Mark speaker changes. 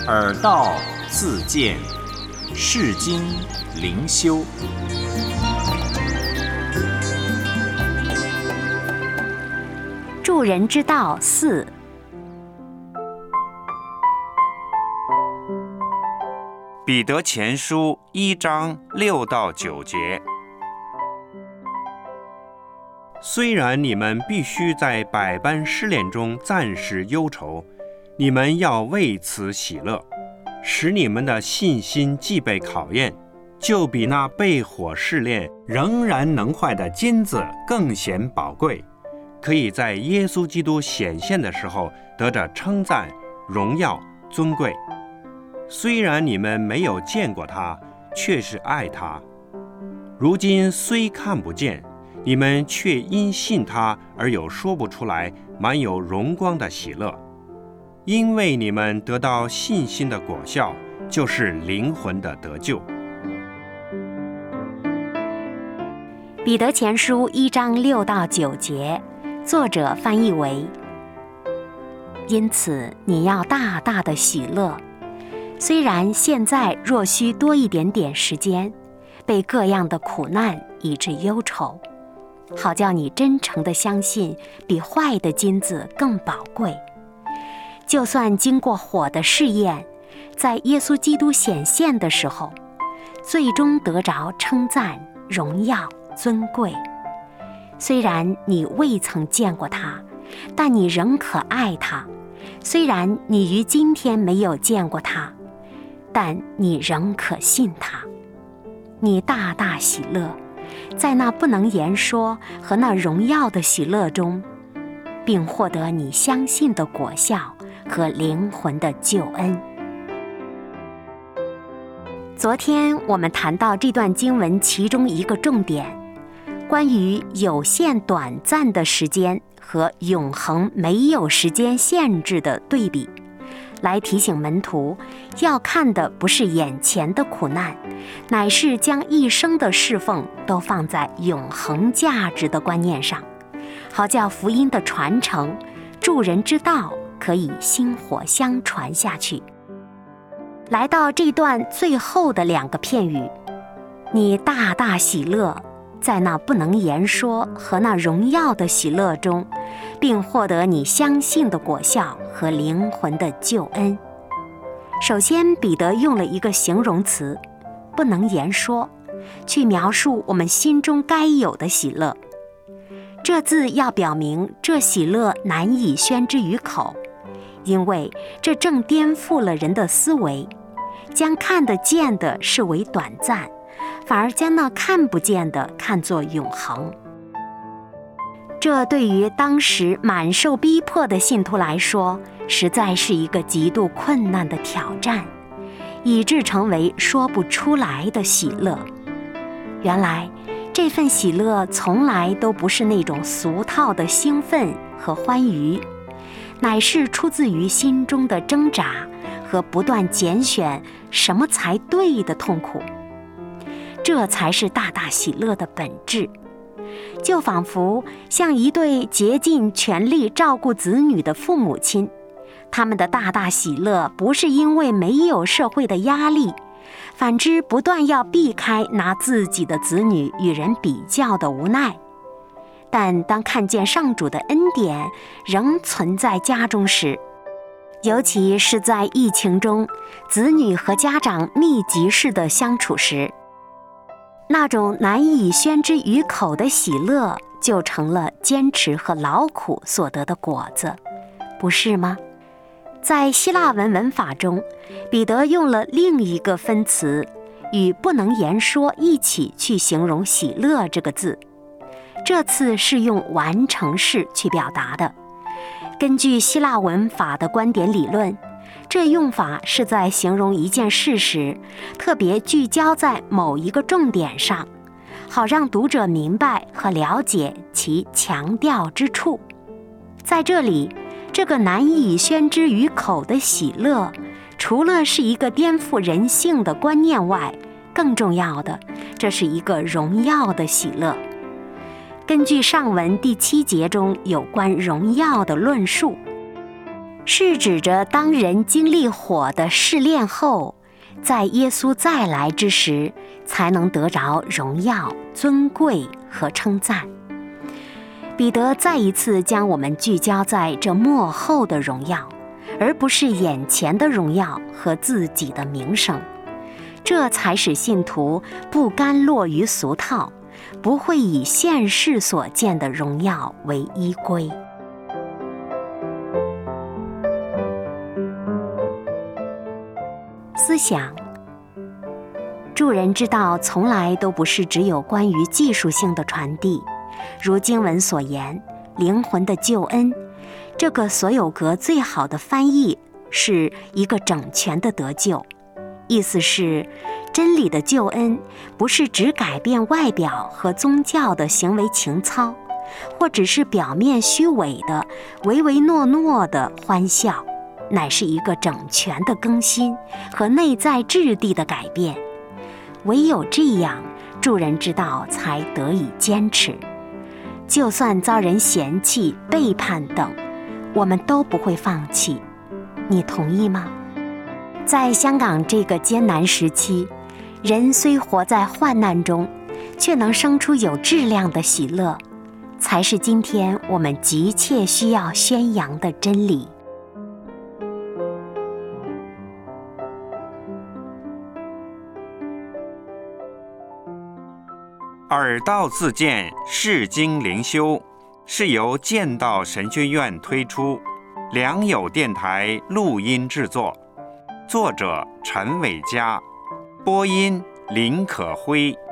Speaker 1: 耳道自见，世经灵修。
Speaker 2: 助人之道4。
Speaker 3: 彼得前书1章6到9节。虽然你们必须在百般试炼中暂时忧愁，你们要为此喜乐，使你们的信心既被考验，就比那被火试炼仍然能坏的金子更显宝贵，可以在耶稣基督显现的时候得着称赞、荣耀、尊贵。虽然你们没有见过他，却是爱他。如今虽看不见，你们却因信他而有说不出来、满有荣光的喜乐，因为你们得到信心的果效，就是灵魂的得救。
Speaker 2: 彼得前书1章6到9节，作者翻译为：因此你要大大的喜乐，虽然现在若需多一点点时间，被各样的苦难以致忧愁，好叫你真诚地相信比坏的金子更宝贵。就算经过火的试验，在耶稣基督显现的时候，最终得着称赞、荣耀、尊贵。虽然你未曾见过他，但你仍可爱他；虽然你于今天没有见过他，但你仍可信他。你大大喜乐，在那不能言说和那荣耀的喜乐中，并获得你相信的果效和灵魂的救恩。昨天我们谈到这段经文其中一个重点，关于有限短暂的时间和永恒没有时间限制的对比，来提醒门徒要看的不是眼前的苦难，乃是将一生的侍奉都放在永恒价值的观念上，好叫福音的传承、助人之道可以薪火相传下去。来到这段最后的2个片语，你大大喜乐，在那不能言说和那荣耀的喜乐中，并获得你相信的果效和灵魂的救恩。首先，彼得用了一个形容词不能言说，去描述我们心中该有的喜乐。这字要表明这喜乐难以宣之于口，因为这正颠覆了人的思维，将看得见的视为短暂，反而将那看不见的看作永恒。这对于当时满受逼迫的信徒来说，实在是一个极度困难的挑战，以致成为说不出来的喜乐。原来这份喜乐从来都不是那种俗套的兴奋和欢愉，乃是出自于心中的挣扎和不断拣选什么才对的痛苦。这才是大大喜乐的本质。就仿佛像一对竭尽全力照顾子女的父母亲，他们的大大喜乐不是因为没有社会的压力，反之不断要避开拿自己的子女与人比较的无奈。但当看见上主的恩典仍存在家中时，尤其是在疫情中，子女和家长密集式的相处时，那种难以宣之于口的喜乐就成了坚持和劳苦所得的果子，不是吗？在希腊文文法中，彼得用了另一个分词与不能言说一起去形容喜乐这个字，这次是用完成式去表达的。根据希腊文法的观点理论，这用法是在形容一件事时，特别聚焦在某一个重点上，好让读者明白和了解其强调之处。在这里，这个难以宣之于口的喜乐，除了是一个颠覆人性的观念外，更重要的，这是一个荣耀的喜乐。根据上文第7节中有关荣耀的论述， 是指着当人经历火的试炼后，在耶稣再来之时，才能得着荣耀、尊贵和称赞。彼得再一次将我们聚焦在这末后的荣耀，而不是眼前的荣耀和自己的名声。这才使信徒不甘落于俗套，不会以现世所见的荣耀为依归。思想，助人之道从来都不是只有关于技术性的传递，如经文所言，灵魂的救恩，这个所有格最好的翻译是一个整全的得救，意思是真理的救恩不是只改变外表和宗教的行为情操，或只是表面虚伪的唯唯诺诺的欢笑，乃是一个整全的更新和内在质地的改变。唯有这样，助人之道才得以坚持。就算遭人嫌弃、背叛等，我们都不会放弃。你同意吗？在香港这个艰难时期，人虽活在患难中，却能生出有质量的喜乐，才是今天我们急切需要宣扬的真理。
Speaker 3: 耳道自荐释经灵修是由剑道神学院推出，良友电台录音制作，作者陈伟嘉，播音林可辉。